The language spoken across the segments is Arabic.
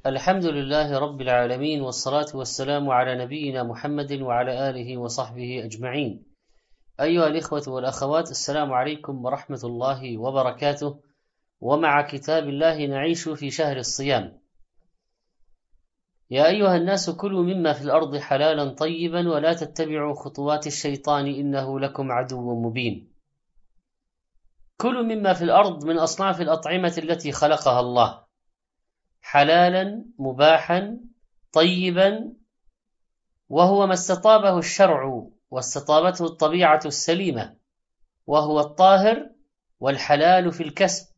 الحمد لله رب العالمين، والصلاة والسلام على نبينا محمد وعلى آله وصحبه أجمعين. أيها الإخوة والأخوات، السلام عليكم ورحمة الله وبركاته. ومع كتاب الله نعيش في شهر الصيام. يا أيها الناس كلوا مما في الأرض حلالا طيبا ولا تتبعوا خطوات الشيطان إنه لكم عدو مبين. كلوا مما في الأرض من أصناف الأطعمة التي خلقها الله، حلالا مباحا طيبا، وهو ما استطابه الشرع واستطابته الطبيعة السليمة، وهو الطاهر والحلال في الكسب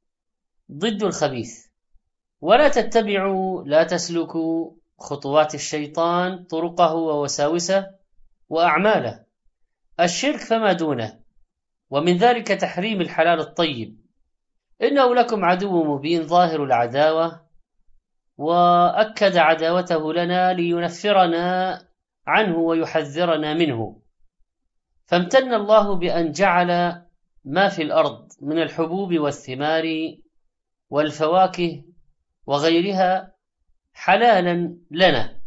ضد الخبيث. ولا تتبعوا، لا تسلكوا خطوات الشيطان، طرقه ووساوسه وأعماله، الشرك فما دونه، ومن ذلك تحريم الحلال الطيب. إنه لكم عدو مبين ظاهر العداوة، وأكد عداوته لنا لينفرنا عنه ويحذرنا منه. فامتن الله بأن جعل ما في الأرض من الحبوب والثمار والفواكه وغيرها حلالا لنا،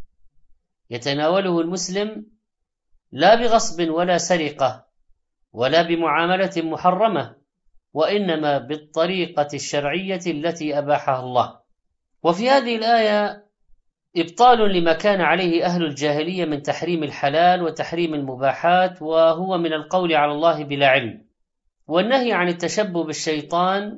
يتناوله المسلم لا بغصب ولا سرقة ولا بمعاملة محرمة، وإنما بالطريقة الشرعية التي أباحها الله. وفي هذه الآية إبطال لما كان عليه أهل الجاهلية من تحريم الحلال وتحريم المباحات، وهو من القول على الله بلا علم، والنهي عن التشبه بالشيطان،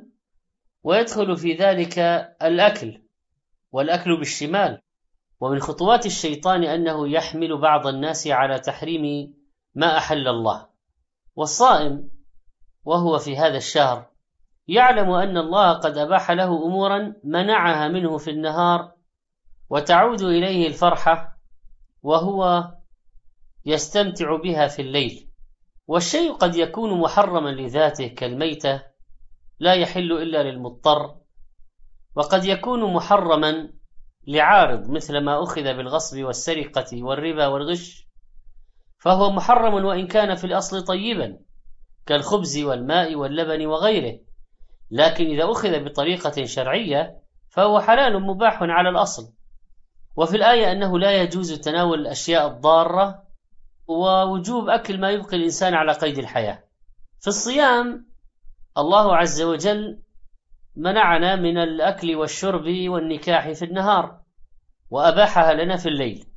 ويدخل في ذلك الأكل والأكل بالشمال. ومن خطوات الشيطان أنه يحمل بعض الناس على تحريم ما أحل الله. والصائم وهو في هذا الشهر يعلم أن الله قد أباح له أمورا منعها منه في النهار، وتعود إليه الفرحة وهو يستمتع بها في الليل. والشيء قد يكون محرما لذاته كالميتة لا يحل إلا للمضطر، وقد يكون محرما لعارض مثل ما أخذ بالغصب والسرقة والربا والغش، فهو محرم وإن كان في الأصل طيبا كالخبز والماء واللبن وغيره، لكن إذا أخذ بطريقة شرعية فهو حلال مباح على الأصل. وفي الآية أنه لا يجوز تناول الأشياء الضارة، ووجوب أكل ما يبقي الإنسان على قيد الحياة. في الصيام الله عز وجل منعنا من الأكل والشرب والنكاح في النهار، وأباحها لنا في الليل.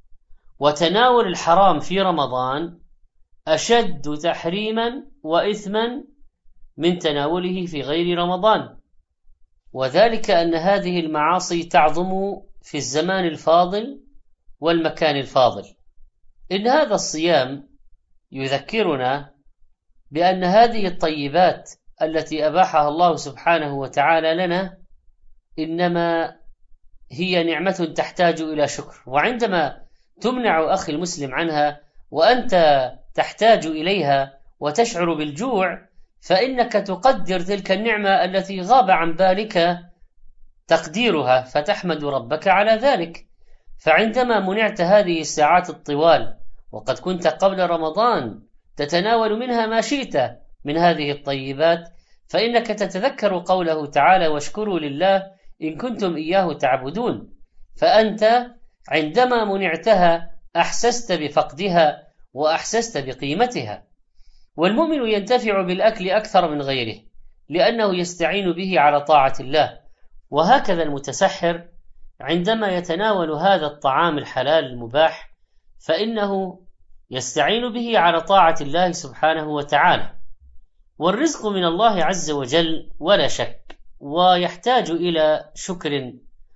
وتناول الحرام في رمضان أشد تحريما وإثما من تناوله في غير رمضان، وذلك أن هذه المعاصي تعظم في الزمان الفاضل والمكان الفاضل. إن هذا الصيام يذكرنا بأن هذه الطيبات التي أباحها الله سبحانه وتعالى لنا إنما هي نعمة تحتاج إلى شكر، وعندما تمنع أخي المسلم عنها وأنت تحتاج إليها وتشعر بالجوع، فإنك تقدر تلك النعمة التي غاب عن بالك تقديرها، فتحمد ربك على ذلك. فعندما منعت هذه الساعات الطوال وقد كنت قبل رمضان تتناول منها ما شئت من هذه الطيبات، فإنك تتذكر قوله تعالى: واشكروا لله إن كنتم إياه تعبدون. فأنت عندما منعتها أحسست بفقدها وأحسست بقيمتها. والمؤمن ينتفع بالأكل أكثر من غيره لأنه يستعين به على طاعة الله، وهكذا المتسحر عندما يتناول هذا الطعام الحلال المباح فإنه يستعين به على طاعة الله سبحانه وتعالى. والرزق من الله عز وجل ولا شك، ويحتاج إلى شكر،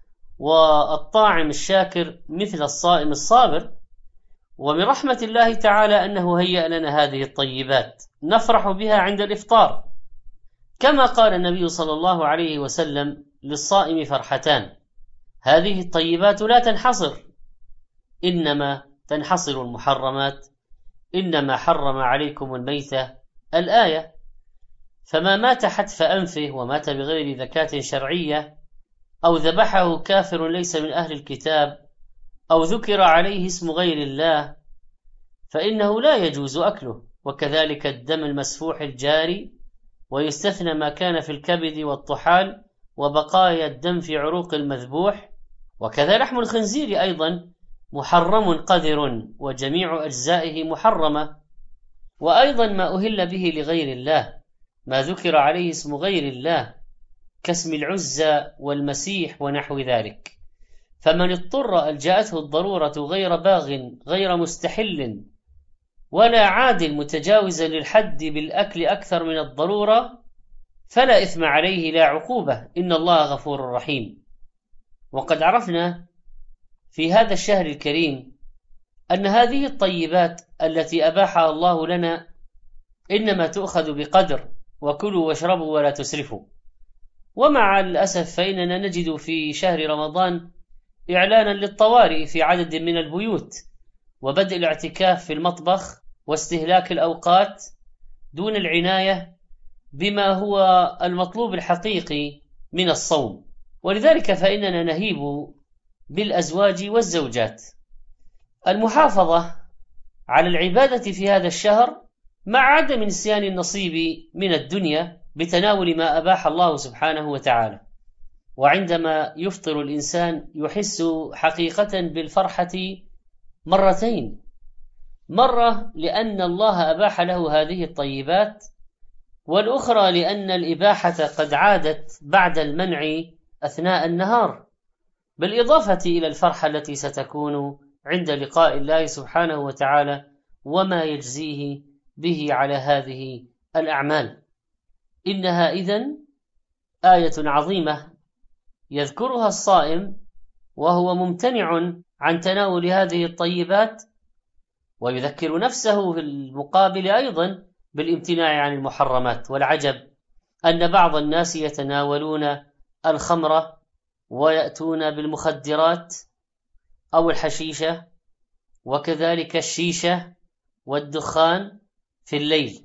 والطاعم الشاكر مثل الصائم الصابر. ومن رحمة الله تعالى أنه هيأ لنا هذه الطيبات نفرح بها عند الإفطار، كما قال النبي صلى الله عليه وسلم: للصائم فرحتان، هذه الطيبات لا تنحصر، إنما تنحصر المحرمات، إنما حرم عليكم الميتة، الآية. فما مات حتف أنفه ومات بغير زكاة شرعية، أو ذبحه كافر ليس من أهل الكتاب، أو ذكر عليه اسم غير الله، فإنه لا يجوز أكله. وكذلك الدم المسفوح الجاري، ويستثنى ما كان في الكبد والطحال وبقايا الدم في عروق المذبوح، وكذا لحم الخنزير أيضا محرم قذر وجميع أجزائه محرمة. وأيضا ما أهل به لغير الله، ما ذكر عليه اسم غير الله كاسم العزى والمسيح ونحو ذلك. فمن اضطر ألجأته الضرورة غير باغ غير مستحل ولا عادل متجاوزا للحد بالأكل أكثر من الضرورة فلا إثم عليه لا عقوبة، إن الله غفور رحيم. وقد عرفنا في هذا الشهر الكريم أن هذه الطيبات التي أباحها الله لنا إنما تؤخذ بقدر، وكلوا واشربوا ولا تسرفوا. ومع الأسف فإننا نجد في شهر رمضان إعلانا للطوارئ في عدد من البيوت، وبدء الاعتكاف في المطبخ، واستهلاك الأوقات دون العناية بما هو المطلوب الحقيقي من الصوم. ولذلك فإننا نهيب بالأزواج والزوجات المحافظة على العبادة في هذا الشهر مع عدم نسيان النصيب من الدنيا بتناول ما أباح الله سبحانه وتعالى. وعندما يفطر الإنسان يحس حقيقة بالفرحة مرتين، مرة لأن الله أباح له هذه الطيبات، والأخرى لأن الإباحة قد عادت بعد المنع أثناء النهار، بالإضافة إلى الفرحة التي ستكون عند لقاء الله سبحانه وتعالى وما يجزيه به على هذه الأعمال. إنها إذن آية عظيمة يذكرها الصائم وهو ممتنع عن تناول هذه الطيبات، ويذكر نفسه في المقابل أيضا بالامتناع عن المحرمات. والعجب أن بعض الناس يتناولون الخمر ويأتون بالمخدرات أو الحشيشة وكذلك الشيشة والدخان في الليل،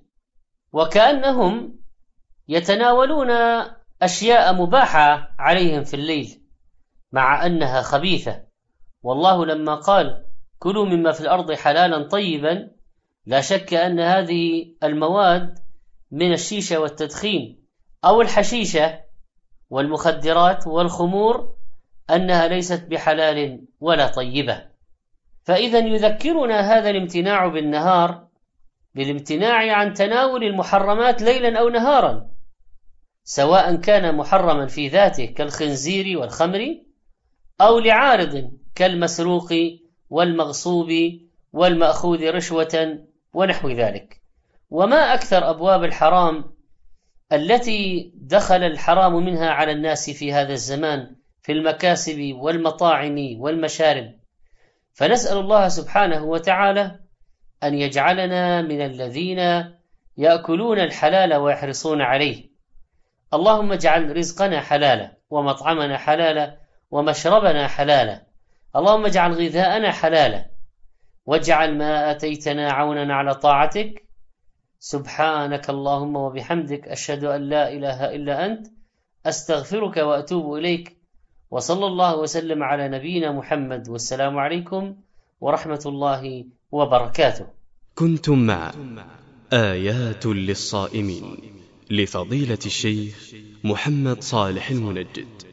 وكأنهم يتناولون أشياء مباحة عليهم في الليل مع أنها خبيثة. والله لما قال كلوا مما في الأرض حلالا طيبا، لا شك أن هذه المواد من الشيشة والتدخين أو الحشيشة والمخدرات والخمور أنها ليست بحلال ولا طيبة. فإذا يذكرنا هذا الامتناع بالنهار بالامتناع عن تناول المحرمات ليلا أو نهارا، سواء كان محرما في ذاته كالخنزير والخمر، أو لعارض كالمسروق والمغصوب والمأخوذ رشوة ونحو ذلك. وما أكثر أبواب الحرام التي دخل الحرام منها على الناس في هذا الزمان في المكاسب والمطاعم والمشارب. فنسأل الله سبحانه وتعالى أن يجعلنا من الذين يأكلون الحلال ويحرصون عليه. اللهم اجعل رزقنا حلالا ومطعمنا حلالا ومشربنا حلالا. اللهم اجعل غذاءنا حلالا، واجعل ما آتيتنا عونا على طاعتك. سبحانك اللهم وبحمدك، أشهد أن لا إله إلا أنت، أستغفرك وأتوب إليك. وصلى الله وسلم على نبينا محمد، والسلام عليكم ورحمة الله وبركاته. كنتم مع آيات للصائمين لفضيلة الشيخ محمد صالح المنجد.